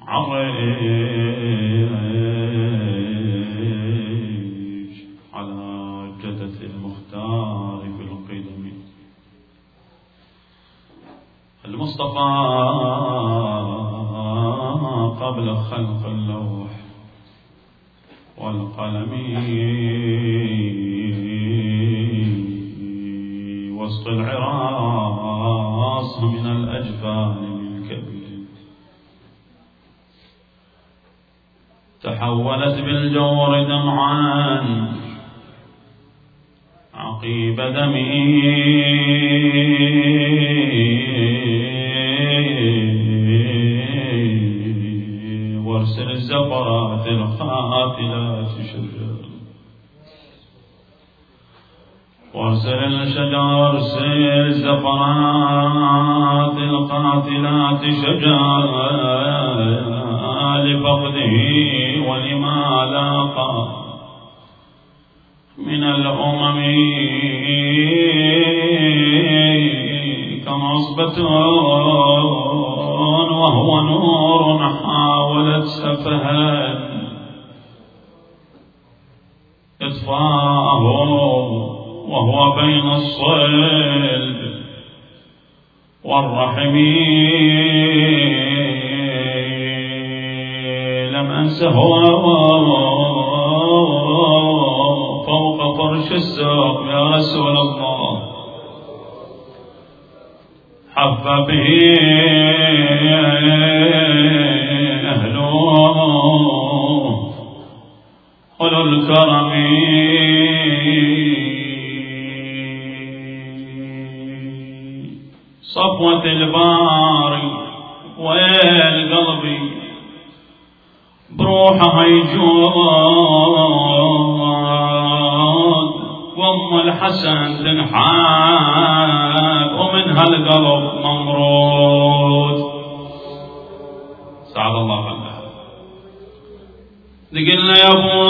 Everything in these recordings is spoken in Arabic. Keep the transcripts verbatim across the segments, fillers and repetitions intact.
عريش على جدة المختار في القدم المصطفى قبل خلق اللوح والقلم وسط العراس من الأجفان من كبد تحولت بالجور دمعا عقيب دمي وارسل الزفرات القاتلات شجر وارسل الشجر ارسل الزفرات القاتلات شجر لفقده ولما لاقى من الأمم كمصبة وهو نور حاولت سفها إطفاءه وهو بين الصلب والرحم لم أنسه فوق فرش السوق يا رسول الله حف به أهله أولو الكرم صفوة الباري والقلب بروحها يجود وام الحسن تنحاب ومنها القلب ممرود سعد الله خلها قلنا يا ابو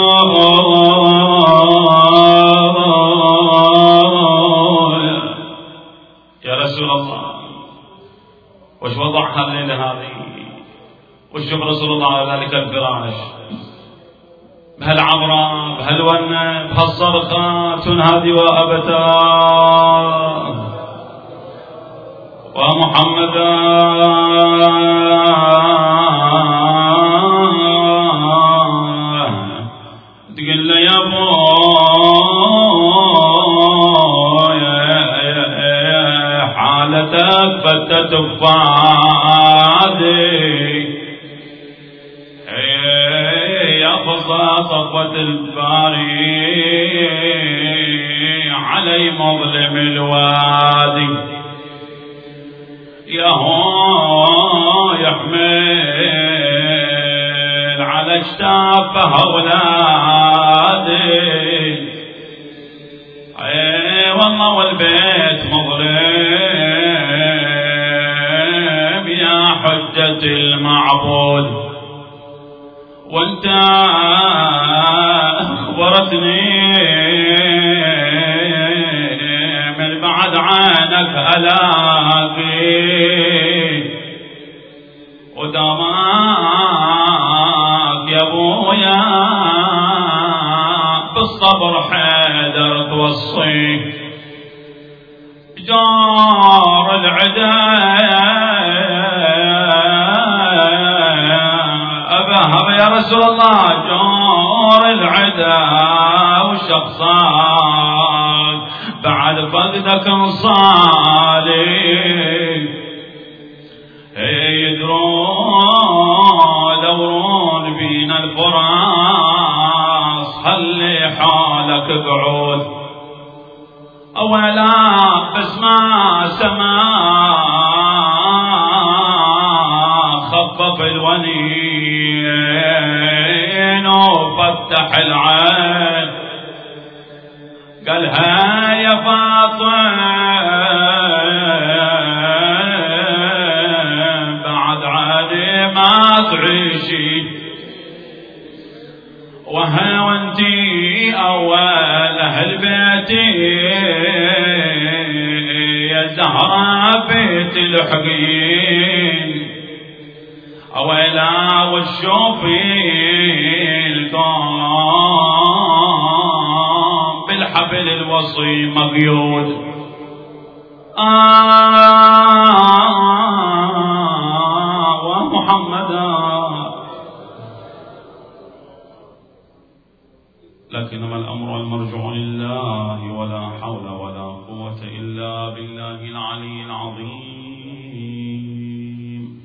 يا رسول الله وش وضعها الليلة هذه وش شوف رسول الله على ذلك الفراش بهالعبرة بهالونة بهالصرخة تنهادي وأبتاه ومحمدا تقول له يا ابو حالتك فتت بفادي يا فصا صفوة الباري علي مظلم الوادي يا هو يحمل على اجتافه اولادي اي والله والبيت مظلم يا حجة المعبود وانت اخبرتني من بعد عنك الاقي ودامك يا ابويا بالصبر حيدر توصي جار العدا يا رسول الله جار العدا وشخصك بعد فقدك انصالي يدرون دورون بين الفراس خلي حالك قعود اولا بس ما سما خفف الونين وفتح العين قالها يا فاطمة بعد عادي ما تعيشي وها وانتي اول اهل بيتي يا زهرة بيت الحقين أويلا والشوف القام بالحبل الوصي مقيود آه ومحمدا لكنما الأمر والمرجع لله ولا حول ولا قوة إلا بالله العلي العظيم.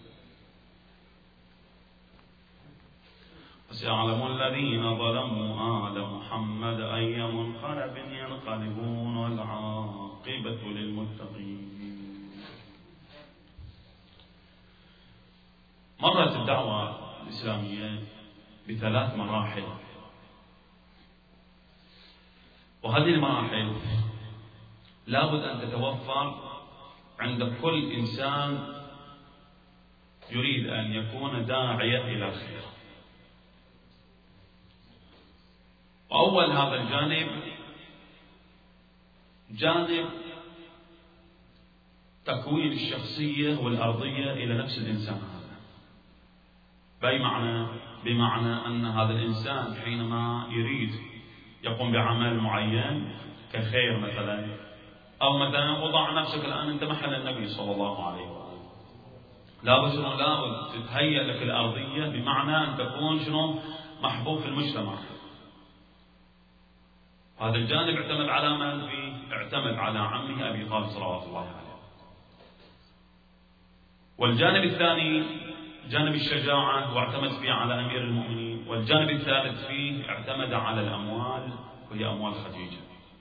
سيعلم الذين ظلموا آل محمد أي منقلب ينقلبون والعاقبة للمتقين. مرت الدعوة الإسلامية بثلاث مراحل، وهذه المراحل لابد أن تتوفر عند كل إنسان يريد أن يكون داعية إلى الخير. وأول هذا الجانب جانب تكوين الشخصية والأرضية إلى نفس الإنسان هذا. بأي معنى؟ بمعنى أن هذا الإنسان حينما يريد يقوم بعمل معين كخير مثلا، أو مثلا وضع نفسك الآن أنت محل النبي صلى الله عليه وآله، لابد شنو؟ لابد تتهيأ لك الأرضية، بمعنى أن تكون شنو؟ محبوب في المجتمع. هذا الجانب اعتمد على من فيه؟ اعتمد على عمه أبي طالب صلوات الله عليه. والجانب الثاني جانب الشجاعة واعتمد فيه على أمير المؤمنين. والجانب الثالث فيه اعتمد على الأموال وهي أموال خديجة.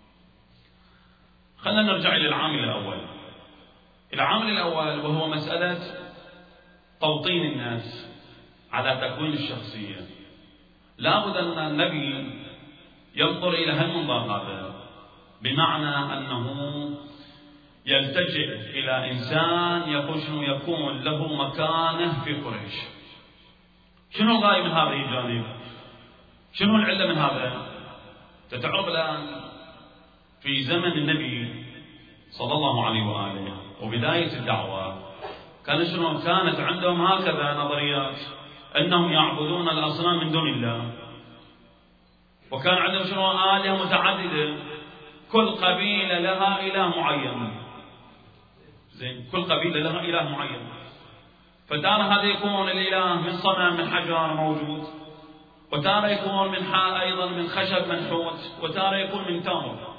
خلينا نرجع إلى العامل الأول. العامل الأول وهو مسألة توطين الناس على تكوين الشخصية. لابد أن النبي ينظر إلى هالمنظر هذا، بمعنى أنه يلتجئ إلى إنسان يكون شنو؟ يكون له مكانة في قريش. شنو الغاية من هذا الجانب؟ شنو العلة من هذا؟ تتعرف الآن في زمن النبي صلى الله عليه وآله وبداية الدعوة كان شنو؟ كانت عندهم هكذا نظريات أنهم يعبدون الأصنام من دون الله، وكان عندهم شنو؟ آلهة متعددة، كل قبيلة لها إله معين. زين، كل قبيلة لها إله معين. فتارة هذا يكون الإله من صنم من حجر موجود، وتارة يكون من حاء أيضا من خشب منحوت، وتارة يكون من تمر.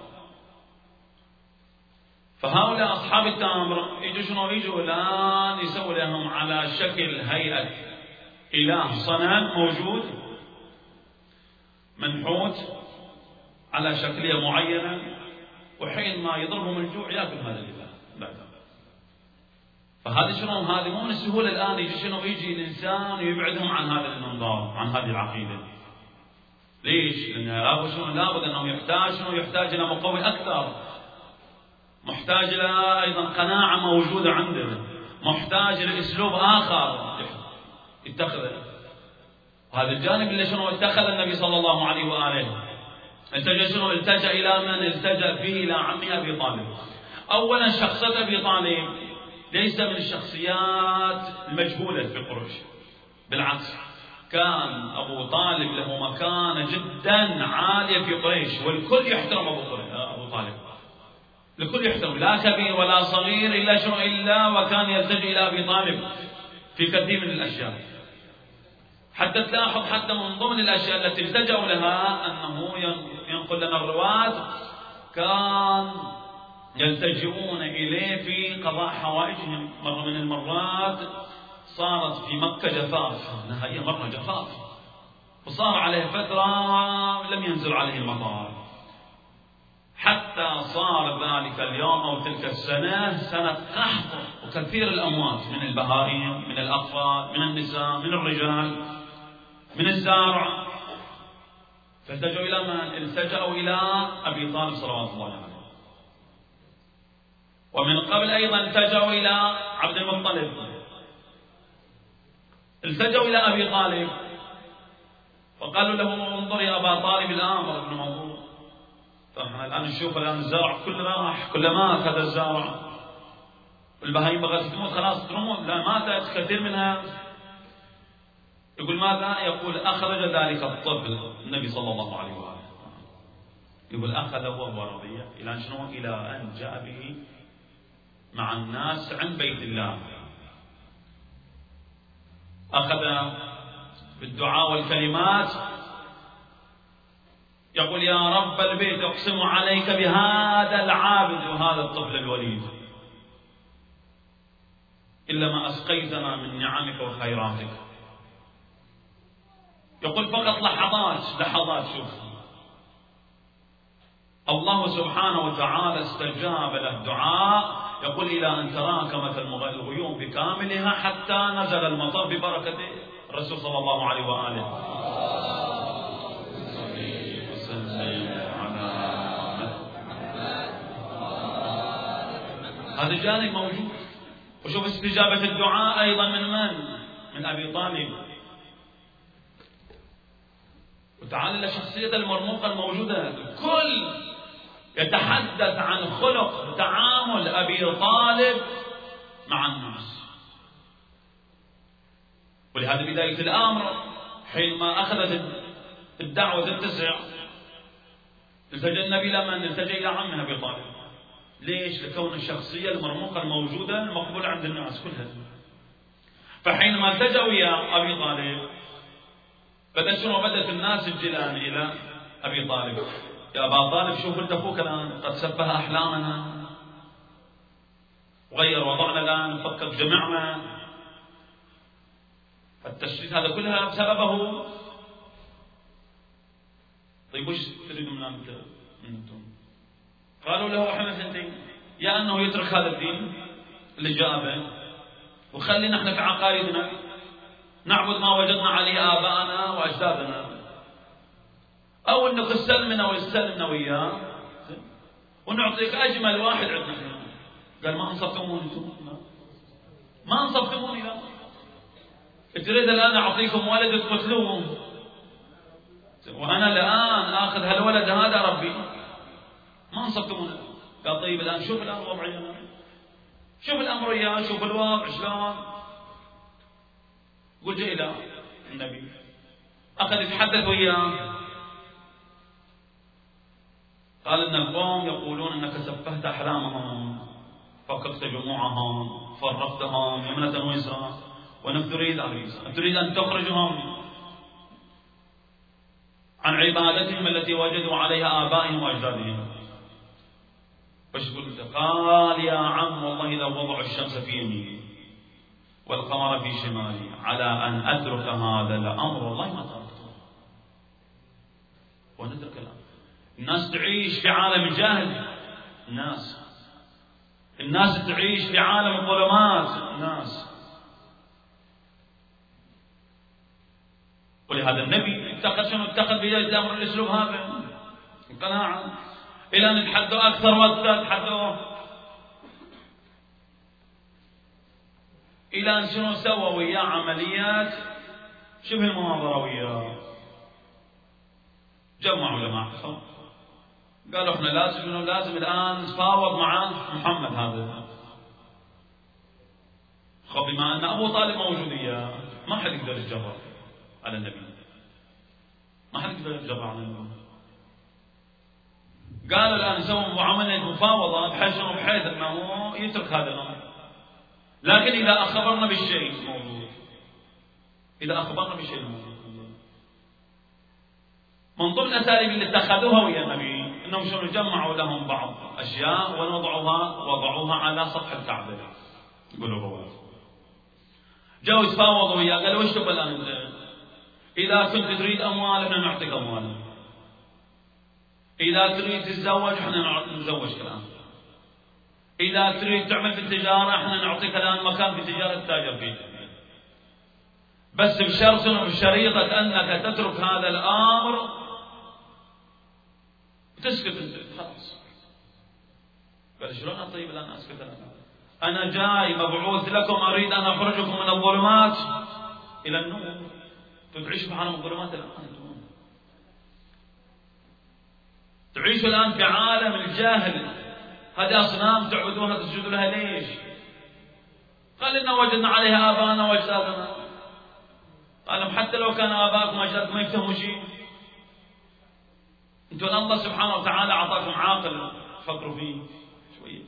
فهؤلاء أصحاب التمر يجوا شنو؟ يجوا الآن يسووا لهم على شكل هيئة إله صنم موجود منحوت على شكلية معينة، وحين ما يضربهم الجوع يأكل هذا الإله بعد. فهذا شنو؟ هذه مو من السهولة الآن يجي شنو؟ يجي الإنسان ويبعدهم عن هذا المنظار، عن هذه العقيدة. ليش؟ لأن لابد شنو؟ لابد أنه يحتاج شنو؟ يحتاج إلى مقوي أكثر، محتاج إلى أيضا قناعة موجودة عنده، محتاج إلى أسلوب آخر يتخذه. هذا الجانب اللي شنو اتخذ النبي صلى الله عليه وآله. التجأ شنو؟ التجأ إلى من؟ التجأ فيه إلى عمه أبي طالب. أولا شخصية أبي طالب ليس من الشخصيات المجهولة في قريش، بالعكس كان أبو طالب له مكانة جدا عالية في قريش، والكل يحترم أبو طالب، الكل يحترم، لا كبير ولا صغير إلا شنو؟ إلا وكان يلتجئ إلى أبي طالب في كثير من الأشياء. حتى تلاحظ حتى من ضمن الأشياء التي التجأوا لها أنه ينقل لنا الرواة كان يلتجئون إليه في قضاء حوائجهم. مرة من المرات صارت في مكة جفاف، هي مرة جفاف، وصار عليه فترة لم ينزل عليه المطار، حتى صار ذلك اليوم أو تلك السنة سنة قحط وكثير الأموات من البهائم، من الأطفال، من النساء، من الرجال، من الزارع. فالتجأوا إلى من؟ التجأوا إلى أبي طالب صلوات الله عليه. ومن قبل أيضا التجأوا إلى عبد المطلب، التجأوا إلى أبي طالب وقالوا له انظر يا أبا طالب الآمر ابن موضوع. فإحنا الآن نشوف الآن الزرع كل راح، كل مات هذا الزرع، والبهايم بغت تموت خلاص تموت، لا ماتت كثير منها، يقول ماذا؟ يقول أخرج ذلك الطفل النبي صلى الله عليه وآله، يقول أخذه وهو رضيع إلى شنو؟ إلى أن جاء به مع الناس عند بيت الله، أخذ بالدعاء والكلمات، يقول يا رب البيت أقسم عليك بهذا العابد وهذا الطفل الوليد إلا ما أسقيتنا من نعمك وخيراتك. يقول فقط لحظات لحظات شوف الله سبحانه وتعالى استجاب له الدعاء، يقول إلى أن تراكمت الغيوم بكاملها حتى نزل المطر ببركة الرسول صلى الله عليه وآله. هذا الجانب موجود. وشوف استجابة الدعاء أيضا من من؟ من أبي طالب. وتعال إلى شخصية المرموقة الموجودة، كل يتحدث عن خلق تعامل أبي طالب مع الناس. ولهذا بداية الأمر حينما أخذت الدعوة تتسع التجأ النبي لمن؟ التجأ إلى عمه أبي طالب. ليش؟ لكون الشخصية المرموقة الموجودة المقبولة عند الناس كلها. فحينما التجأوا يا أبي طالب بدأ شنو؟ بدأت الناس الجيران إلى أبي طالب، يا أبا طالب شوف أنت أخوك الآن قد سفه أحلامنا وغير وضعنا الآن نفكر جميعنا. التشريد هذا كلها بسببه. طيب وش تريدون من أنتم؟ قالوا له احنا ثنتين، يا أنه يترك هذا الدين اللي جاء به وخلينا احنا في عقائدنا نعبد ما وجدنا عليه آباءنا وأجدادنا، أو أنك تسلمنا ويستلمنا وياه ونعطيك أجمل واحد عندنا. قال ما أنصفتموني أنتم؟ ما أنصفتموني لا. تريد الآن أعطيكم ولد تقتلوه وأنا الآن آخذ هالولد هذا ربي؟ ما أنصفتموني. قال طيب الآن شوف الآن وضعي، شوف الأمر وياه، شوف الوضع شلون. قلت إلى النبي أخذ يتحدث وياه، قال إن القوم يقولون أنك سفهت أحلامهم، فككت جموعهم، فرقتهم يمنة ويسرى، ونحن تريد أن تريد أن تخرجهم عن عبادتهم التي وجدوا عليها آبائهم وأجدادهم. فايش قلت؟ قال يا عم والله إذا وضعوا الشمس في يميني والقمر في شمالي على أن أترك هذا الأمر والله ما تركته. ونترك الأمر. الناس تعيش في عالم جاهل، الناس الناس تعيش في عالم الظلمات، الناس. ولهذا النبي اتخذ شنو؟ اتخذ بداية الأمر الأسلوب هذا، القناعة، إلى أن يتحدوا أكثر وأكثر، تحدوا إلى أن شنو سووا وياه عمليات شبه المناظرة وياه. جمعوا جماعة قالوا احنا لازم لازم الآن نتفاوض مع محمد هذا. خب بما أن أبو طالب موجود إياه ما حد يقدر يتجرأ على النبي، ما حد يقدر يتجرأ على النبي. قالوا الآن نسوي معاملة مفاوضة بحيث بحيث أنه يترك هذا الأمر، لكن إذا أخبرنا بالشيء موجود، إذا أخبرنا بالشيء موجود. من ضمن الأساليب اللي اتخذوها ويا النبي إنهم شنو؟ جمعوا لهم بعض أشياء ووضعوها وضعوها على سطح الكعبة. يقولوا رواه جاءوا يتفاوضوا وياه، قالوا وش تبغى الآن أنت؟ إذا كنت تريد أموال إحنا نعطيك أموال، إذا تريد تتزوج إحنا نزوجك الآن، إذا تريد تعمل في التجارة إحنا نعطيك الآن مكان في تجارة تتاجر فيه، بس بشرط وبشريطة أنك تترك هذا الأمر وتسكت أنت خلاص. قال شلون طيب الآن أسكت أنا؟ أنا جاي مبعوث لكم أريد أن أخرجكم من الظلمات إلى النور. تعيش في عالم الظلمات الآن، تعيشوا الآن في عالم الجاهل. هذه أصنام تعبدونها تسجدوا لها ليش؟ قال إنا وجدنا عليها آباءنا وأجدادنا. قال قال لهم حتى لو كان آباءكم وأجدادكم ما يفهموا شيء، أنتم الله سبحانه وتعالى أعطاكم عاقل فكروا فيه شوية.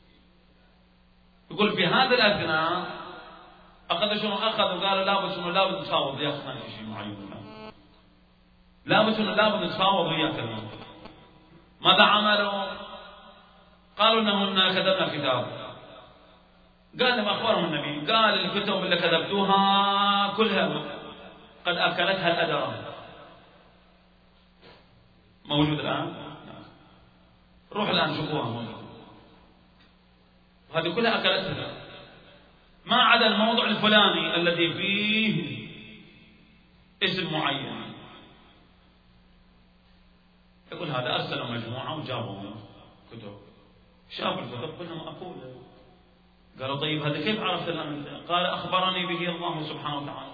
يقول في هذا الأثناء أخذ شنو أخذ وقالوا لابد شنو لابد نتفاوض يا أخوان في شيء معين، لابد شنو لابد نتفاوض وياك اليوم. ماذا عملوا؟ قالوا إنهم كتبنا كتاب. قال لهم أخبرهم النبي، قال الكتب اللي كتبتوها كلها قد أكلتها الأدرة. موجود الآن؟ روح الآن شوفوها موجود. هذه كلها أكلتها ما عدا الموضوع الفلاني الذي فيه اسم معين. يقول هذا أرسلوا مجموعة وجابوا كتب، شافوا الكتب كلها مأكولة. قالوا طيب هذا كيف عرفت الآن؟ قال أخبرني به الله سبحانه وتعالى،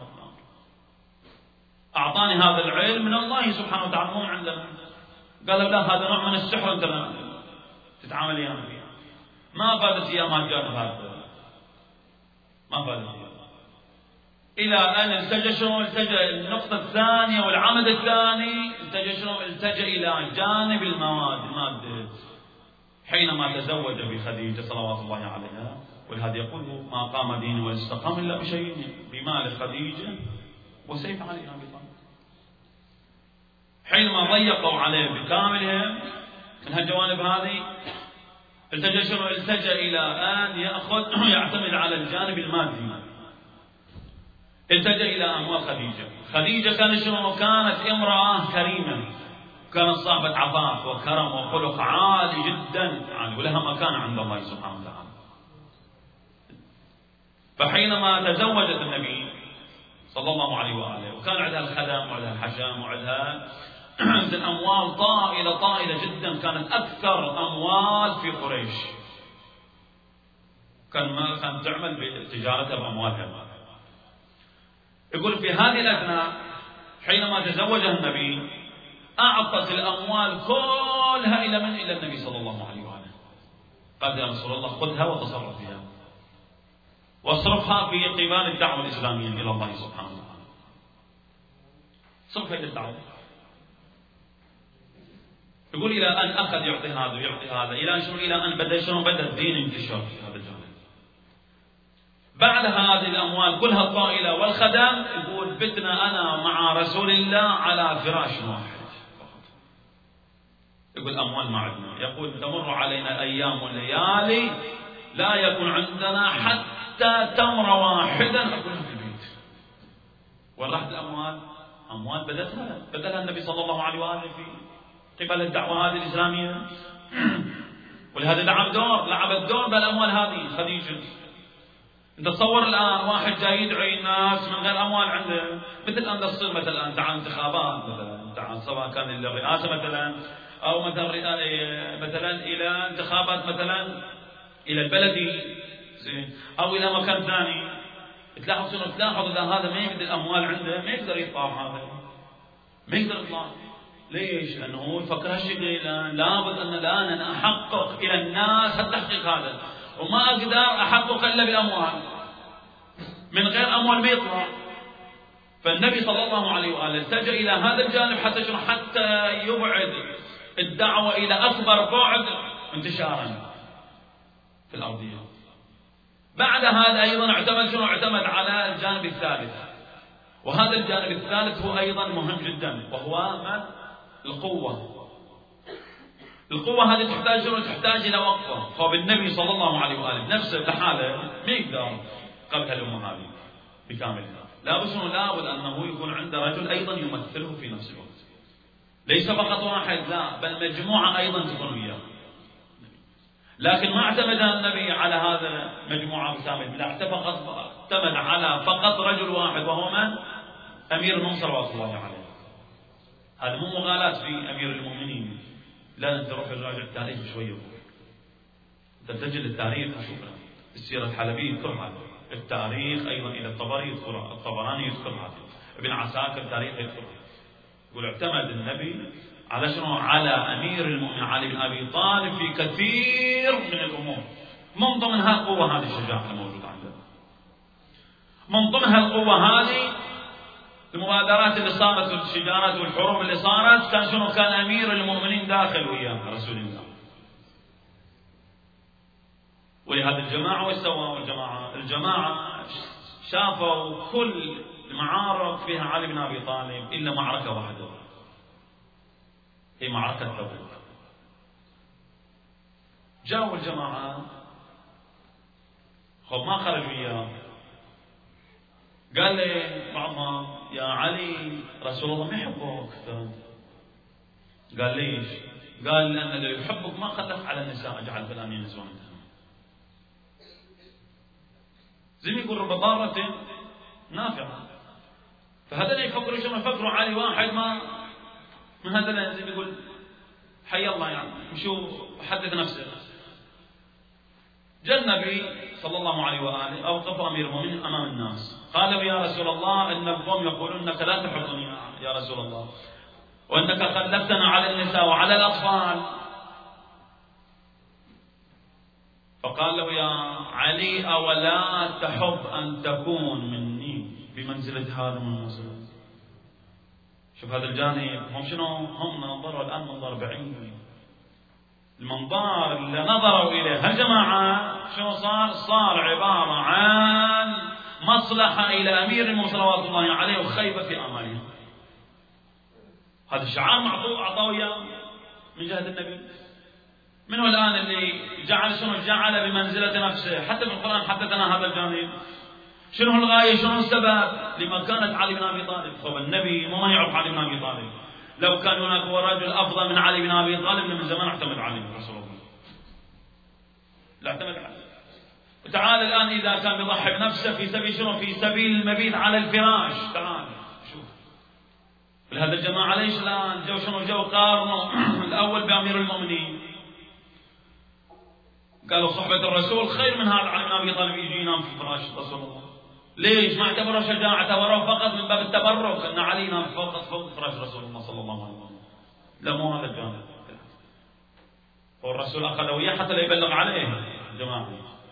أعطاني هذا العلم من الله سبحانه وتعالى مو عندنا. قالوا لا هذا نوع من السحر أنت تتعامل أيام فيها. ما فادت أيام الجانب هذا، ما فادت أيام. إلى أن التجأ شنو؟ التجأ النقطة الثانية والعمد الثاني، التجأ شنو؟ التجأ إلى جانب المواد المادة حينما تزوج بخديجة صلوات الله عليها. ولهذا يقول ما قام دين واستقام إلا بشيء، بمال خديجة وسيف علي أبي طالب. حينما ضيقوا عليه بكاملهم من هالجوانب هذه التجأ شنو؟ التجأ إلى أن يأخذ يعتمد على الجانب المادي. التجأ إلى أموال خديجة. خديجة كانت شنو؟ كانت امرأة كريمة، كانت صاحبة عفاف وكرم وخلق عالي جدا عالي، ولها مكانة عند الله سبحانه وتعالى. فحينما تزوجت النبي صلى الله عليه وآله وكان عندها الخدم وعندها الحشم وعندها أموال طائلة طائلة جدا، كانت أكثر أموال في قريش، كان ما كانت تعمل بتجارتها بأموالها. يقول في هذه الأثناء حينما تزوجها النبي أعطت الأموال كلها إلى من؟ إلى النبي صلى الله عليه وآله. قال يا رسول الله خذها وتصرف فيها واصرفها في قبال الدعوة الإسلامية إلى الله سبحانه وتعالى، صرفها إلى الدعوة. يقول إلى أن أخذ يعطي هذا ويعطي هذا، إلى شنو؟ إلى أن بدأ شنو؟ بدأ الدين انتشار في هذا الجانب. بعد هذه الأموال كلها الطائلة والخدم يقول بتنا أنا مع رسول الله على فراش واحد فقط. يقول أموال ما عندنا، يقول تمر علينا أيام وليالي لا يكون عندنا حتى تمر واحدا أكلها في البيت. وين راحت الأموال؟ أموال بدتها بدلها النبي صلى الله عليه وآله في قبل الدعوة هذه الإسلامية. ولهذا لعب دور لعب الدور بالأموال هذه خديجة. أنت تصور الآن واحد جاي يدعي الناس من غير أموال عنده، مثل أن تصير مثلا تعال انتخابات مثلا، تعال سواء كان للرئاسة مثلا أو مثلا مثلا إلى انتخابات مثلا إلى البلدي أو إلى مكان ثاني، تلاحظ شنو؟ تلاحظ إذا هذا ما يقدر الأموال عنده ما يقدر يطلع، هذا ما يقدر يطلع. ليش؟ لأنه يفكر هالشيء لابد أن الآن أنا أحقق إلى الناس التحقيق هذا، وما أقدر أحقق إلا بالأموال، من غير أموال ما يطلع. فالنبي صلى الله عليه وآله التجأ إلى هذا الجانب حتى شنو؟ حتى يبعد الدعوة إلى أكبر بعد انتشارا في الأرضية. بعد هذا أيضا اعتمد شنو؟ اعتمد على الجانب الثالث، وهذا الجانب الثالث هو أيضا مهم جدا، وهو ما؟ القوة. القوة هذه تحتاج شنو؟ تحتاج إلى وقفة. فبالنبي صلى الله عليه وآله نفسه لحاله ما يقدر قبل الأمة هذه بكاملها، لابد شنو؟ لابد أنه يكون عنده رجل أيضا يمثله في نفس الوقت، ليس فقط واحد، لا بل مجموعة أيضا تكون وياه. لكن ما اعتمد النبي على هذا مجموعة بكامل، لا اعتمد على فقط رجل واحد وهو من؟ أمير المؤمنين صلوات الله عليه. هذا مو مغالاة في أمير المؤمنين، لا أنت روح راجع التاريخ شوية، تسجل التاريخ شوفنا السيرة الحلبية يذكر هذا، التاريخ أيضا إلى الطبري يذكر، الطبراني يذكر هذا، ابن عساكر التاريخ يذكر. يقول اعتمد النبي على شنو؟ على أمير المؤمنين علي بن أبي طالب في كثير من الأمور. من ضمنها القوة هذه، الشجاعة الموجودة عنده، من ضمنها القوة هذه المبادرات اللي صارت والشجارات والحروب اللي صارت كان شنو؟ كان أمير المؤمنين داخل وياه رسول الله. ولهذا الجماعة وش سووا الجماعة؟ الجماعة شافوا كل المعارك فيها علي بن أبي طالب إلا معركة واحدة، هي معركة تبوك. جاءوا الجماعة خب ما خرجوا وياه، قال لي بعضهم يا علي رسول الله ما يحبك. قال ليش؟ قال لأن اللي يحبك ما خلف على النساء اجعل فلان ينزون عندهم. زي ما يقول رب ضارة نافعة. فهذا يفكروا شنو؟ يفكروا علي واحد ما من هذا زي ما يقول حي الله يعني مشوا حدث نفسه. جاء النبي صلى الله عليه وآله أوقف أمير المؤمنين أمام الناس، قالوا يا رسول الله إن القوم يقولون أنك لا تحبني يا رسول الله، وأنك خلفتنا على النساء وعلى الأطفال. فقال له يا علي أولا تحب أن تكون مني بمنزلة هذا المنزل؟ شوف هذا الجانب، هم شنو؟ هم نظروا الآن منظر بعيد. المنظار اللي نظروا إليه هالجماعة شنو صار؟ صار عبارة عن مصلحة إلى أمير المؤمنين صلوات الله عليه وخيبة في آمالهم. هذا الشعار معطوه أعطاه إياه من جهة النبي. من هو الآن اللي جعل شنو؟ جعل بمنزلة نفسه. حتى في القرآن حدثنا هذا الجانب. شنو الغاية؟ شنو السبب لما كانت علي بن أبي طالب؟ طب النبي ما يعرف علي بن أبي طالب. لو كان هناك رجل أفضل من علي بن أبي طالب من زمان اعتمد عليه رسول الله، لا اعتمد عليه. وتعال الآن إذا كان يضحي بنفسه في سبيل شنو؟ في سبيل المبيت على الفراش. تعال شوف لهذا الجماعة ليش الآن جو شنو؟ جو قارنوا الأول بأمير المؤمنين، قالوا صحبة الرسول خير من هذا علي بن أبي طالب يجي ينام في فراش رسول الله. ليش؟ ما اعتبره شجاعة، اعتبره فقط من باب التبرك أن علي ينام فقط فوق فراش رسول الله صلى الله عليه وسلم. لا مو هذا الجانب. والرسول أخذ وياه حتى لا يبلغ عليه جماعة،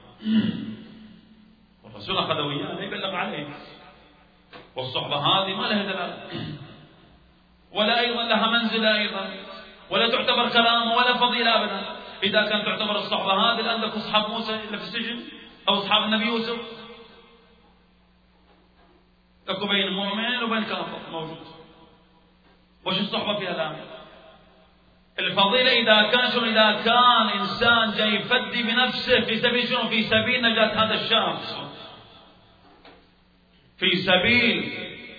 والرسول أخذ وياه لا يبلغ عليه. والصحبة هذه ما لها دلالة ولا أيضا لها منزلة أيضا، ولا تعتبر كلام ولا فضيلة أبدا. إذا كانت تعتبر الصحبة هذه عندك أصحاب موسى اللي في السجن أو أصحاب النبي يوسف، تكو بين المؤمن وبين الكافر موجود. وش الصحبة فيها الآن؟ الفضيلة إذا كان شنو؟ إذا كان إنسان جاي يفدي بنفسه في سبيل شنو؟ في سبيل نجاة هذا الشاب، في سبيل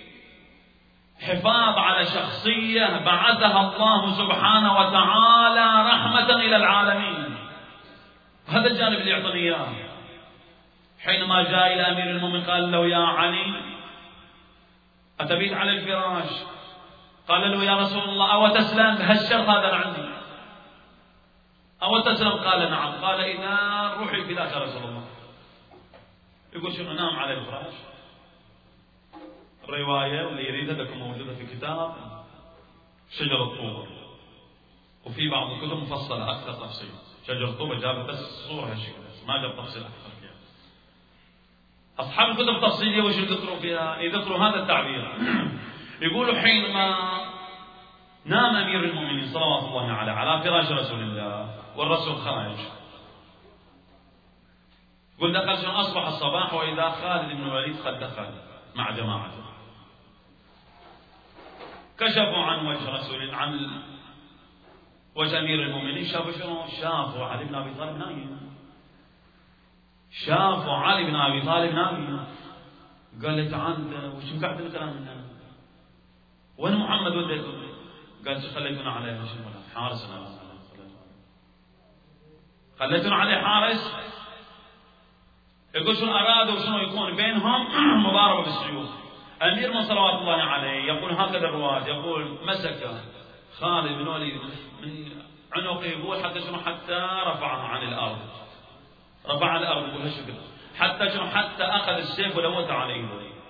حفاظ على شخصية بعثها الله سبحانه وتعالى رحمة إلى العالمين. هذا الجانب اللي يعطني إياه. حينما جاء إلى أمير المؤمنين قال له يا علي أتبيت على الفراش؟ قال له يا رسول الله أو تسلم بهالشرط هذا عندي أو تسلم؟ قال نعم. قال إذا روحي فداك يا رسول الله. يقول شنو؟ نام على الفراش. الرواية اللي يريدها لكم موجودة في كتاب شجر الطور، وفي بعض الكتب مفصلة أكثر تفصيل. شجر الطور جاب بس صورة هالشكل ما جاب تفصيل أكثر فيها. أصحاب الكتب التفصيلية وش يذكروا فيها؟ يذكروا هذا التعبير. يقولوا حينما نام أمير المؤمنين صلوات الله عليه على فراش رسول الله والرسول خرج، يقول دخل شنو؟ أصبح الصباح وإذا خالد بن الوليد قد دخل مع جماعته. كشفوا عن وجه رسول عن وجه أمير المؤمنين، شافوا شنو؟ شافوا علي بن أبي طالب نايم. شافوا علي بن أبي طالب نايم. قال له تعال أنت وش مقعد الكلام لنا؟ وين محمد وديته؟ قال خليتنا عليه شنو؟ حارسنا خليتنا عليه حارس. يقول شنو أرادوا شنو يكون بينهم مضاربة بالسيوف. أمير من صلوات الله عليه يقول هكذا الرواة، يقول مسك خالد بن وليد من عنقه، يقول حتى شنو؟ حتى رفعه عن الأرض، رفع عن الأرض يقول هالشكل، حتى شنو؟ حتى أخذ السيف ولوت عليه.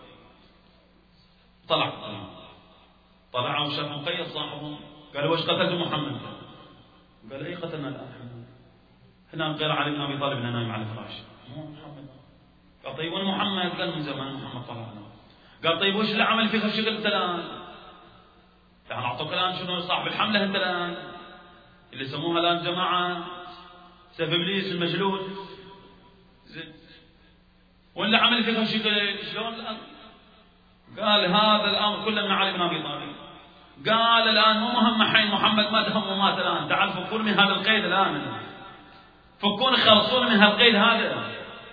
طلع طلع وشاف مقيد صاحبهم، قال وش قتلت محمد؟ قال أي قتلنا الآن؟ هنا غير علي بن أبي طالب نايم على الفراش. مو محمد. قال طيب وين محمد؟ قال من زمان محمد طلع لنا. قال طيب وش اللي عمل فيك هالشغل انت الان؟ يعني اعطوك الان شنو صاحب الحمله انت الان اللي يسموها الان جماعه سيف ابليس المجلود. واللي عمل فيك هالشغل شلون الان؟ قال هذا الامر كله من علي بن ابي طالب. قال الان مو مهم حين محمد ما دهم ومات الان، تعال فكون من هذا القيد الان، فكون خلصون من هالقيد هذا.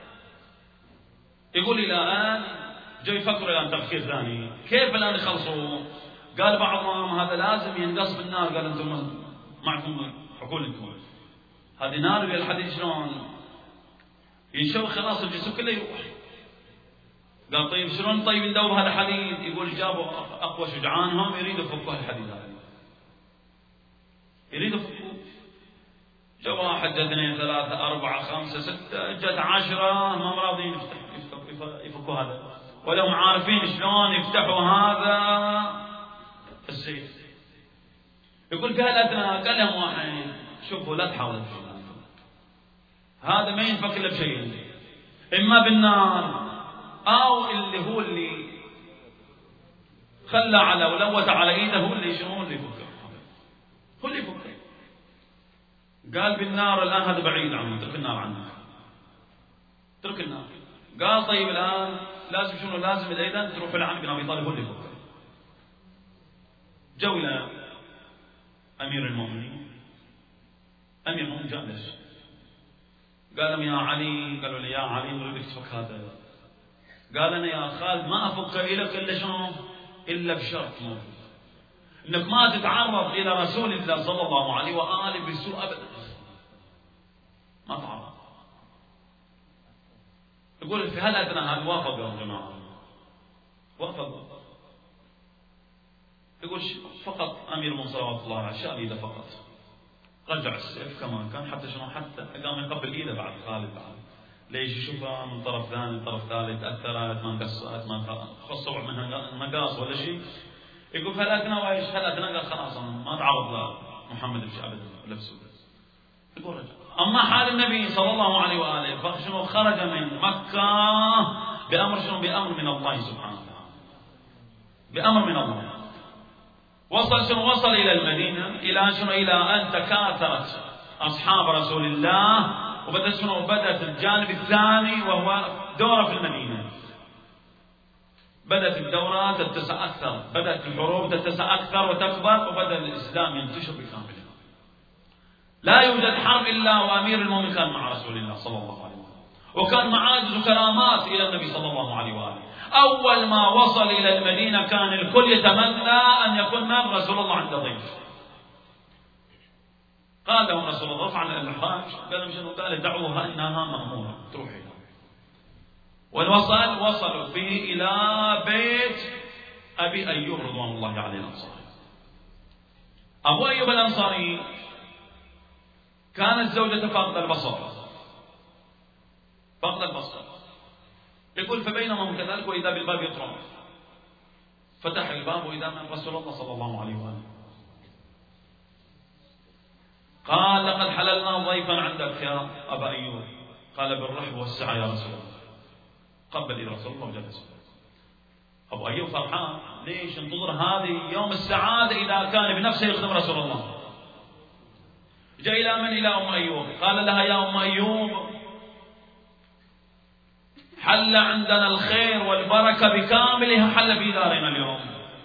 يقول الى الان جو يفكروا الان تفكير ثاني، كيف الان يخلصوا؟ قال بعضهم هذا لازم ينقص بالنار. قال انتم معكم عقولكم، هذه نار ويا الحديد شلون ينشوي خلاص الجسم كله يروح. قال طيب شلون طيب ندور هذا حديد؟ يقول جابوا اقوى شجعانهم يريدوا يفكوا الحديد هذا، يريدوا يفكوا. جو واحد جاء اثنين ثلاثة أربعة خمسة ستة جت عشرة ما راضيين يفكوا هذا، ولهم عارفين شلون يفتحوا هذا السيف. يقول في هالأدنى قال لهم واحد شوفوا لا تحاولوا هذا ما ينفك إلا بشيء، إما بالنار أو اللي هو اللي خلى على ولوت على إيده هو اللي شنو اللي يفكه، هو اللي يفكه. قال بالنار الآن هذا بعيد عنه، ترك النار عنه، ترك النار. قال طيب الآن لازم شنو لازم إذا تروح لعلي بن أبي طالب هو اللي يفكه. جو إلى أمير المؤمنين، أمير المؤمنين جالس قال لهم يا علي، قالوا لي يا علي نريدك تفك هذا. قال أنا يا خالد ما أفك إليك إلا شنو؟ إلا بشرط موجود، إنك ما تتعرض إلى رسول الله صلى الله عليه وآله بسوء أبدا، ما تعرض. يقول في هالأدنى هذا وافق يا جماعة، وافق. يقول فقط أمير المؤمنين صلوات الله عليه شال إيده فقط، رجع السيف كما كان، حتى شنو حتى قام يقبل إيده بعد خالد بعد. ليش يشوفها من طرف ثاني طرف ثالث أثرت ما انقصت ما خصوا منها نقاص ولا شيء. يقول فهالأدنى وايش هالأدنى قال خلاص أنا ما أتعرض لمحمد بشيء أبدا لبسه. يقول رجع. أما حال النبي صلى الله عليه وآله فشنو خرج من مكة بأمر شنو بأمر من الله سبحانه وتعالى، بأمر من الله. وصل شنو وصل إلى المدينة إلى شنو إلى أن تكاثرت أصحاب رسول الله، وبدأت شنو بدأت الجانب الثاني وهو دورة في المدينة. بدأت الدورة تتسع أكثر، بدأت الحروب تتسع أكثر وتكبر، وبدأ الإسلام ينتشر بكامله. لا يوجد حرب إلا وأمير المؤمنين كان مع رسول الله صلى الله عليه وسلم، وكان معاجز وكرامات إلى النبي صلى الله عليه وآله. أول ما وصل إلى المدينة كان الكل يتمنى أن يكون معه رسول الله عند ضيف. قال لهم رسول الله ارفع عن الحاج، قال لهم شنو؟ قال دعوها إنها مأمورة تروح إلى. والوصل وصلوا به إلى بيت أبي أيوب رضوان الله عليه الأنصاري. أبو أيوب الأنصاري كانت زوجته فاقدة البصر، فاقدة البصر. يقول فبينما هم كذلك وإذا بالباب يطرق، فتح الباب وإذا من رسول الله صلى الله عليه وآله. قال لقد حللنا ضيفا عندك يا أبا أيوب. قال بالرحب والسعة يا رسول الله. قبل إلى رسول الله وجلس. أبو أيوب فرحان، ليش انتظر هذه يوم السعادة إذا كان بنفسه يخدم رسول الله. جاء إلى من؟ إلى أم أيوب. قال لها يا أم أيوب حل عندنا الخير والبركة بكاملها، حل في دارنا اليوم.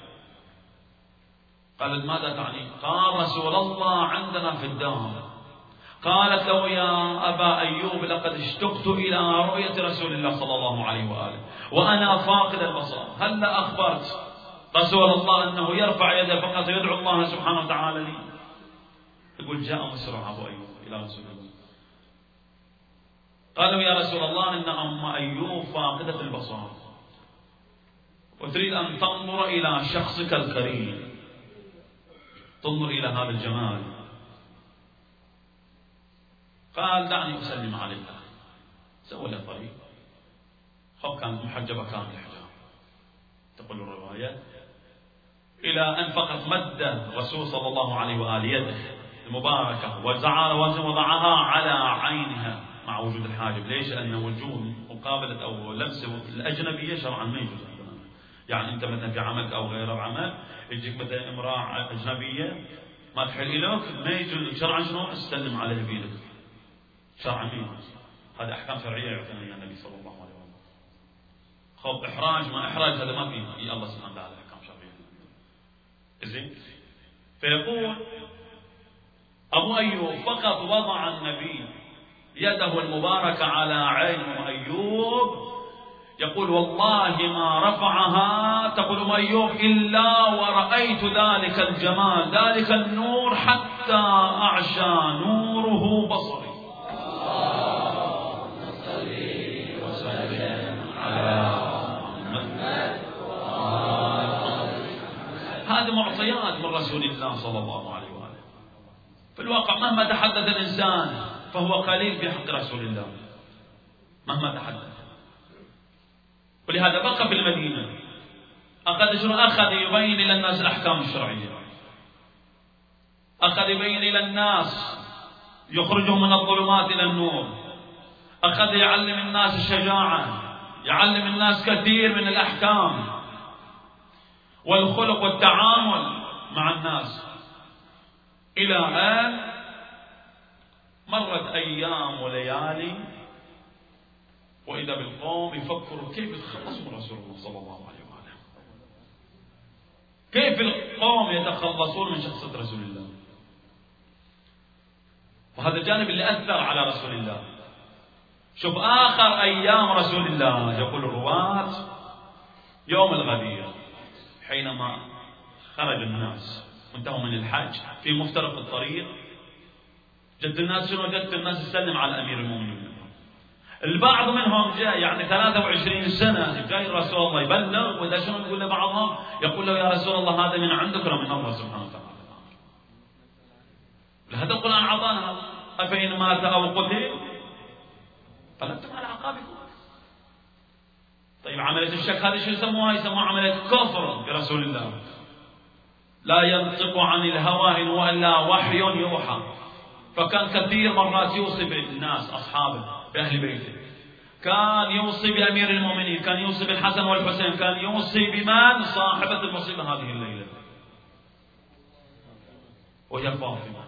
قالت ماذا تعني؟ قال رسول الله عندنا في الدار. قالت له يا أبا أيوب لقد اشتقت إلى رؤية رسول الله صلى الله عليه وآله وأنا فاقد البصر، هل أخبرت رسول الله أنه يرفع يده فقط يدعو الله سبحانه وتعالى لي؟ يقول جاء مسرع أبو أيوب إلى رسول الله، قالوا يا رسول الله إن أم أيوب فاقدة البصر وتريد أن تنظر إلى شخصك الكريم، تنظر إلى هذا الجمال. قال دعني أسلم عليك. سوى له طريق، خب كانت محجبة كامل الحجاب تقول الرواية، إلى أن فقط مد الرسول صلى الله عليه وآله يده المباركة وضعها على عينها مع وجود الحاجب. ليش؟ لأن وجود مقابلة أو لمس الأجنبية شرعا ما يجوز، يعني أنت مثلا في عملك أو غير العمل يجيك مثلا امرأة أجنبية ما تحل لك ما يجوز شرعا شنو تسلم عليها بيدك شرعا مين؟ هذه أحكام شرعية يعطينا إياها النبي صلى الله عليه وسلم. خب إحراج ما إحراج هذا ما فيه في الله سبحانه وتعالى أحكام شرعية. زين فيقول أبو أيوب فقط وضع النبي يده المباركة على عين أيوب يقول والله ما رفعها تقول أم أيوب إلا ورأيت ذلك الجمال ذلك النور حتى أعشى نوره بصري. اللهم صل وسلم على محمد. هذه معطيات من رسول الله صلى الله عليه وآله. في الواقع مهما تحدث الإنسان فهو قليل في حق رسول الله مهما تحدث. ولهذا بقى في المدينة أخذ شنو أخذ يبين إلى الناس الأحكام الشرعية أخذ يبين إلى الناس يخرجهم من الظلمات إلى النور أخذ يعلم الناس الشجاعة يعلم الناس كثير من الأحكام والخلق والتعامل مع الناس إلى أن مرت أيام وليالي وإذا بالقوم يفكروا كيف يتخلصوا من رسول الله صلى الله عليه وآله. كيف القوم يتخلصون من شخصية رسول الله. وهذا الجانب اللي أثر على رسول الله. شوف آخر أيام رسول الله يقول الرواة يوم الغدير حينما خرج الناس وانتهوا من الحج في مفترق الطريق جد الناس شنو جدت الناس تسلم على أمير المؤمنين. البعض منهم جاء يعني ثلاثة وعشرين سنة جاي رسول الله يبلغ وإذا شنو يقول لبعضهم يقول له يا رسول الله هذا من عندك ولا من الله سبحانه وتعالى. لهذا القرآن أعطانا أفإن مات أو قتل فلنتم على عقابكم. طيب عملية الشك هذه شو يسموها؟ يسموها عملية كفر برسول الله. لا ينطق عن الهوى إن هو إلا وحي يوحى. فكان كثير مرات يوصي بالناس أصحابه بأهل بيته كان يوصي بأمير المؤمنين كان يوصي بالحسن والحسين كان يوصي بمن صاحبة المصيبة هذه الليلة وهي فاطمة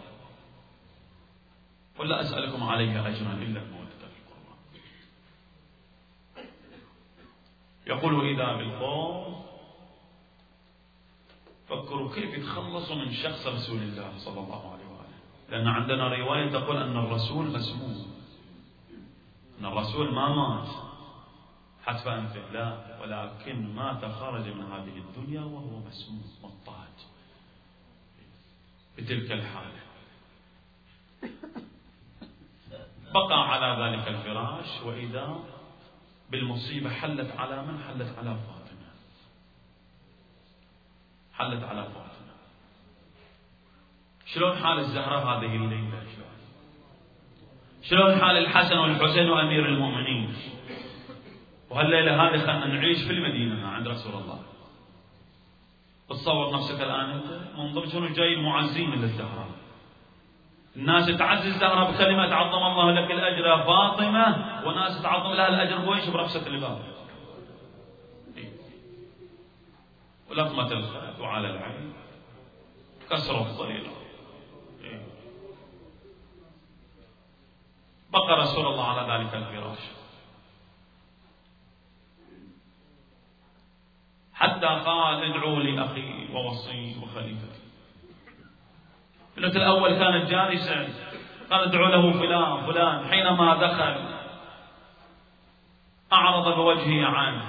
ولا أسألكم عليها أجرا إلا المودة في القرآن. يقول إذا بالقوم فكروا كيف يتخلصوا من شخص رسول الله صلى الله عليه وآله. لأن عندنا رواية تقول أن الرسول مسموم أن الرسول ما مات حتف أنفه لا ولكن مات خرج من هذه الدنيا وهو مسموم مضطهد بتلك الحالة. بقى على ذلك الفراش وإذا بالمصيبة حلت على من؟ حلت على فاطمة حلت على فاطمة. شلون حال الزهراء هذه الليلة؟ شلون شلون حال الحسن والحسين وأمير المؤمنين؟ وهالليلة هذه خلنا نعيش في المدينة عند رسول الله. تصور نفسك الآن أنت من ضمن شنو جاي معزين للزهراء. الناس تعزي الزهراء بكلمة عظم الله لك الأجر يا فاطمة وناس تعظم لها الأجر بويش برفسة الباب. ولطمة الخد وعلى العين كسر الضريرة. بقى رسول الله على ذلك الفراش حتى قال ادعوا لي أخي ووصي وخليفتي. النقطة الأول كانت جالسا قال ادعوا له فلان فلان. حينما دخل أعرض بوجهه عنه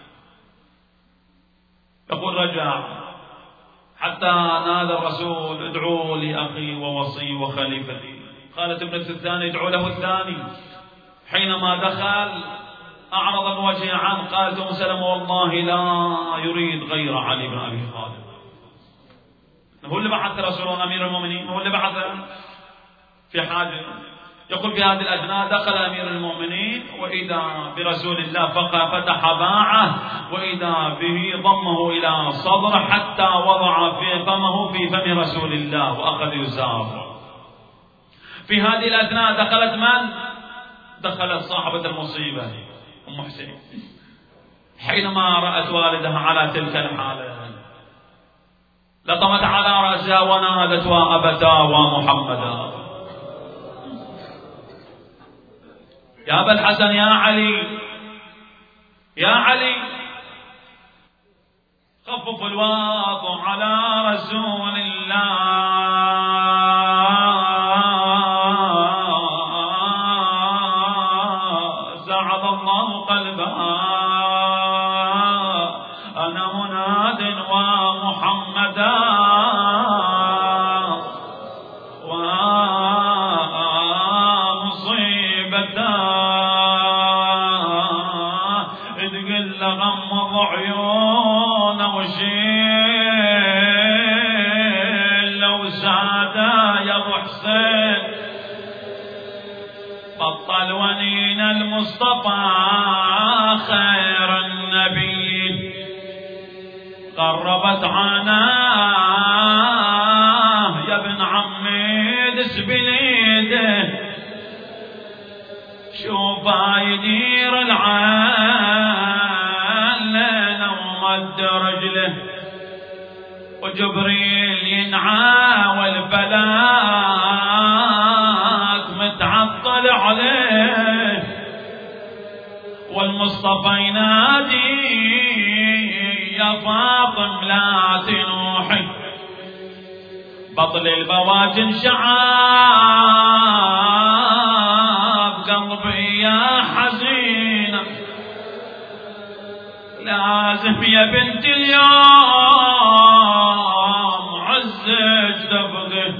يقول رجع حتى نادى الرسول ادعوا لي أخي ووصي وخليفتي. قالت ابنة الثاني ادعوا له الثاني. حينما دخل أعرض بوجهه عنه قالت أم سلمة والله لا يريد غير علي بن أبي طالب. هو اللي بعث رسول أمير المؤمنين هو اللي بعث في حاجة. يقول في هذه الأثناء دخل أمير المؤمنين وإذا برسول الله ففتح باعه وإذا به ضمه إلى صدره حتى وضع في فمه في فم رسول الله وأخذ يسار. في هذه الأثناء دخلت من؟ دخلت صاحبة المصيبة أم حسين حينما رأت والدها على تلك الحالة لطمت على رأسها ونادت وأبتا ومحمدا. يا أبا الحسن يا علي يا علي خفف الواطع على رسول الله سعد الله قلبها أنا مناد ومحمدا ومصيبتا تقل غمض عيون وشيل لو سادا يا ابو حسين بطل ونين المصطفى خير النبي قربت عاناه يا ابن عمي دس بليده شوفا يدير العالة ومد رجله وجبريل ينعى والفلاك متعطل عليه والمصطفى ينادي يا فاطم لا تنوحي بطل البواجن شعاب قلبي يا حزينة لازم يا بنت اليوم عزك تبغي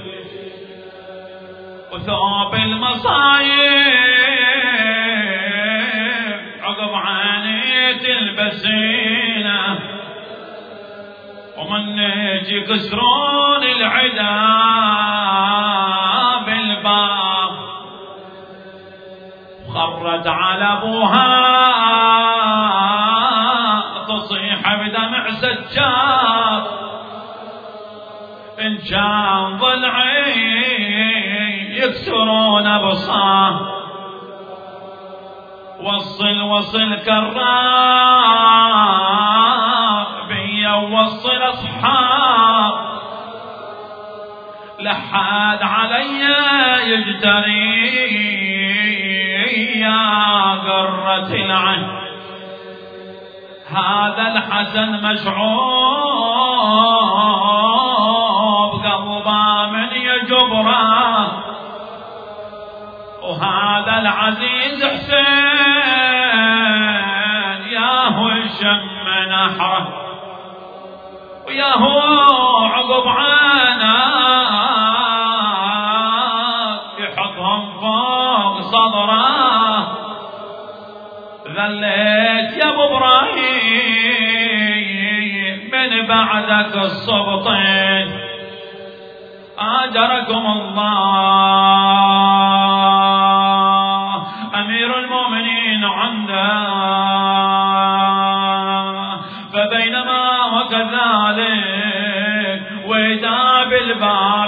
وثوب المصايب عقب عيني تلبسينه ومن يجي يكسرون العدا بالباب خرت على ابوها تصيح بدمع سجاد ان كان ضلعي يكسرون بصاه وصل وصل كرار بيا وصل اصحاب لحد علي يجتري يا قرة العين هذا الحسن مشعوب قلبه من يجبره وهذا العزيز حسين ياهو الشم نحره وياهو عقب عاناك يحطهم فوق صدره ذليت يا ابو ابراهيم من بعدك الصبطين اجركم الله امير المؤمنين عنده فبينما وكذلك وإذا بالباب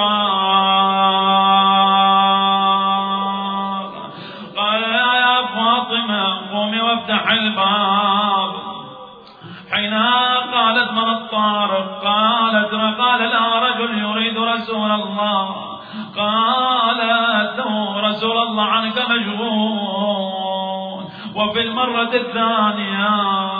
يطرق قال يا فاطمة قومي وافتح الباب حين قالت من الطارق قالت قال لا رجل يريد رسول الله قالت له رسول الله عنك مشغول وفي المرة الثانية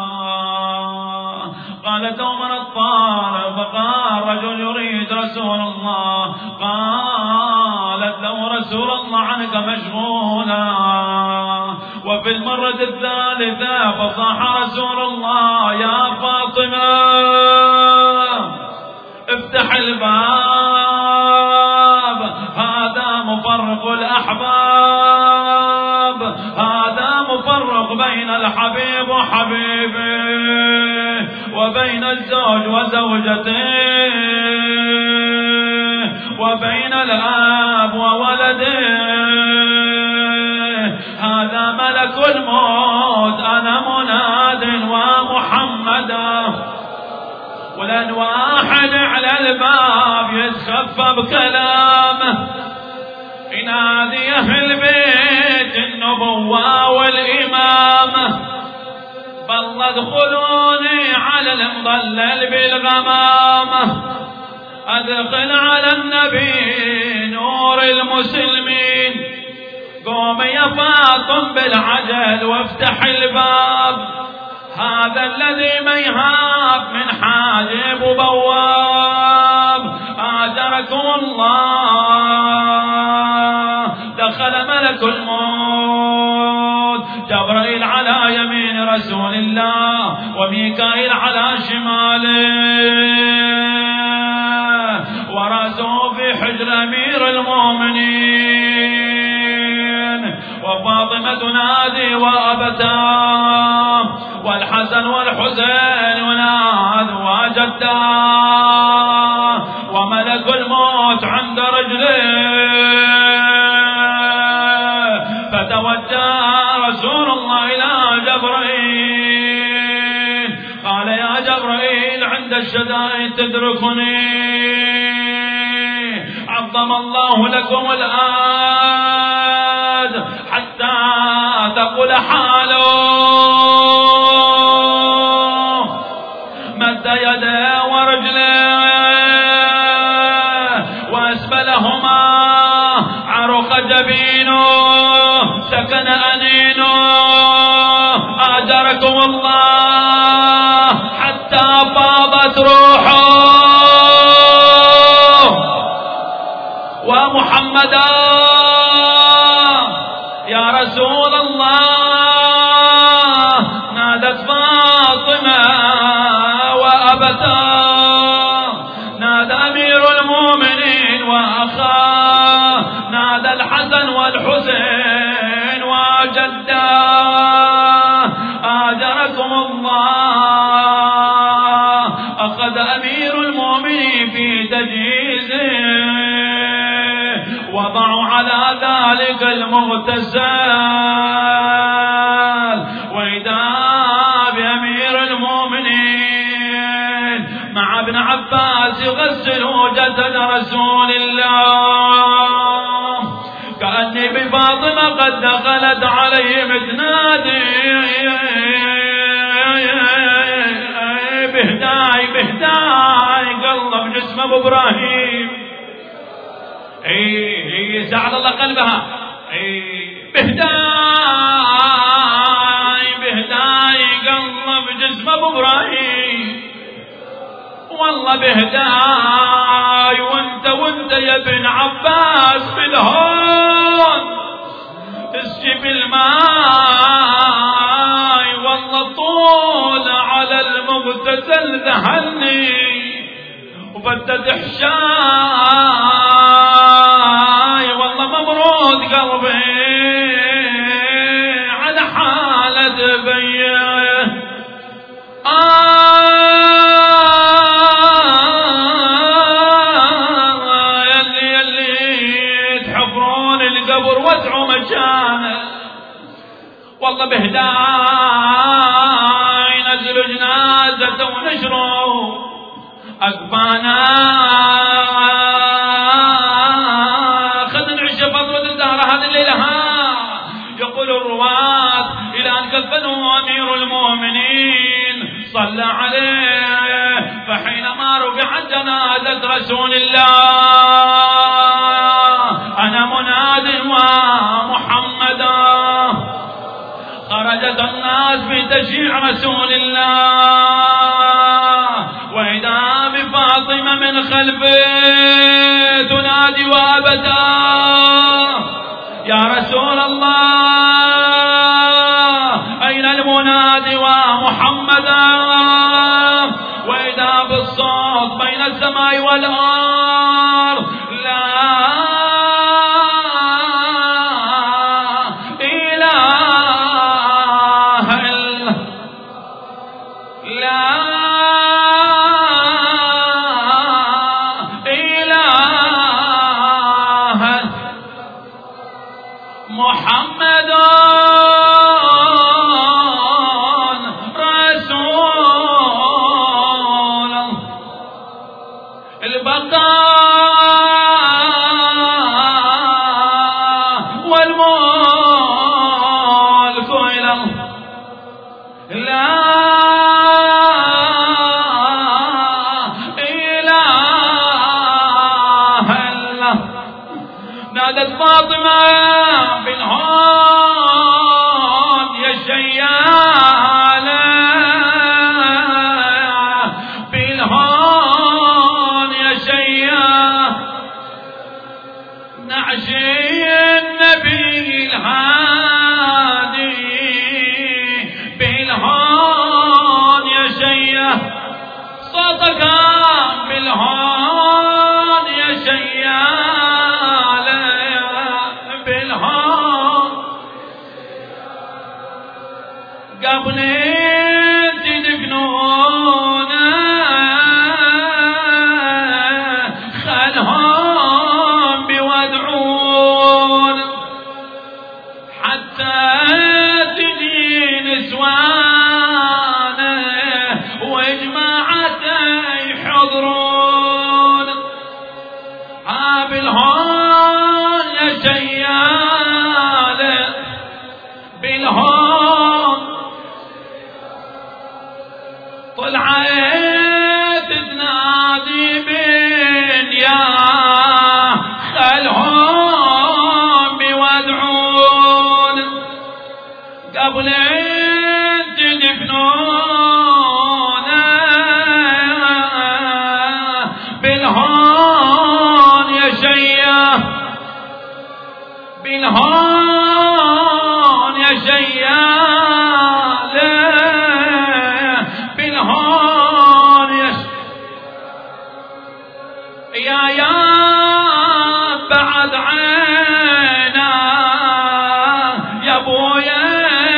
قالت له من الطارق فقال رجل يريد رسول الله قالت له رسول الله عنك مشغولا وفي المرة الثالثة فصاح رسول الله يا فاطمة افتح الباب هذا مفرق الأحباب هذا مفرق بين الحبيب وحبيبه وبين الزوج وزوجته وبين الأب وولده هذا ملك الموت أنا مناد ومحمدا ولن واحد على الباب يتخفى بكلامه ينادي أهل بيت النبوة والإمامة بل ادخلوني على المضلل بالغمامة، ادخل على النبي نور المسلمين، قوم يا فاطم بالعجل وافتح الباب، هذا الذي ما يهاب من حاجب وبواب، آجركم الله. دخل ملك الموت، جبرائيل على يمين رسول الله وميكائيل على شماله، ورأسه في حجر أمير المؤمنين، وفاطمة تنادي وأبتاه، والحسن والحسين يناد وجداه، وملك الموت عند رجله. فتوجه رسول الله إلى جبرائيل، قال يا جبرائيل عند الشدائد تدركني، عظم الله لكم الآن حتى تقول حاله، مد يده ورجله وأسفلهما عرق جبينه، سكن أنينه، آجركم الله، حتى فاضت روحه. ومحمدا يا رسول الله، نادت فاطمة وأبتاه، نادى أمير المؤمنين وأخاه، نادى الحسن والحسين وجداه، آجركم الله. أخذ أمير المؤمنين في تجهيزه، وضعوا على ذلك المغتسل، وإذا بأمير المؤمنين مع ابن عباس يغسلوا جسد رسول الله، كأني بفاطمة قد دخلت عليهم تنادي بهداي بهداي، قلب جسم ابو ابراهيم، اي اي سعد الله قلبها، اي بهداي بهداي قلب جسم ابو ابراهيم، والله بهداي، وانت وانت يا ابن عباس بالهون اسجب الماي، والله طول على المغتسل ذهلني وبدت حشاي، والله مبرود قلبي على حالة بيه. آه يلي يلي تحفرون القبر وسعوا مكانه، والله بهداي نزلوا جنازته ونشروا أقبانا، خذ نعيش فضلة الدهر هذه الليلة. ها يقول الرواة إلى أن كفنوا أمير المؤمنين صلى عليه، فحينما رفعت جنازة رسول الله أنا مناد ومحمدا، خرجت الناس بتشييع رسول الله، وإذا بفاطمة من خلفه تنادي وأبتاه يا رسول الله أين المنادي ومحمدا، وإذا بالصوت بين السماء والأرض لا محمد رسول البقاء والملك إلى الله. لا قالت فاطمة بالهون يا شيالة بالهون يا شيالة نعشي النبي الهادي بالهون يا شيالة صوتك بالهون يا شيالة بالهون قبل تدفنونا خلهم بيودعون حتى تجي نسوانه وجماعته يحضرون بالهون يا شيالة بالهون طلعت تنادي بنيا خلهم بيودعون قبل تدفنون بالهون يا شيالة بالهون يا شيالة بالهون يا يا يا بعد عينا يا بويا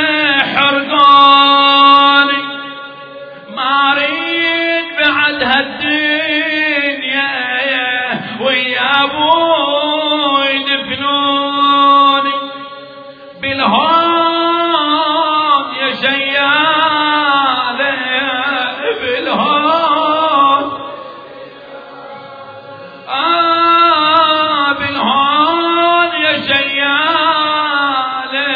حرقوني ما اريد بعد هالدنيا ويا ابوي دفنوني بالهون يا شيالة بالهون آه بالهون يا شيالة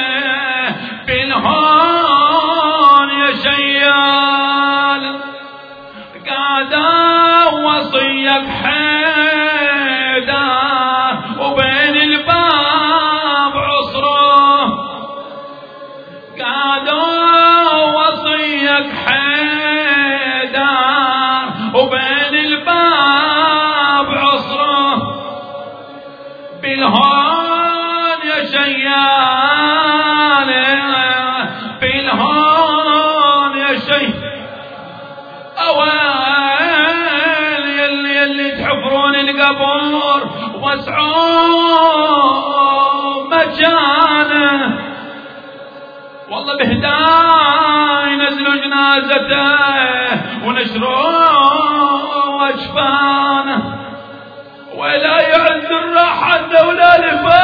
بالهون يا شيالة قاعدة وصيك حيدة وبين الباب عصره قاعدة وصيك حيدة وبين الباب عصره بالهون يا شيالة بالهون يا شيالة أويل يلي يلي تحفرون القبور واسعوا مكانه والله بهداي نزلوا جنازته ونشروا أجفانه ولا يعز الراحة ولا لفاء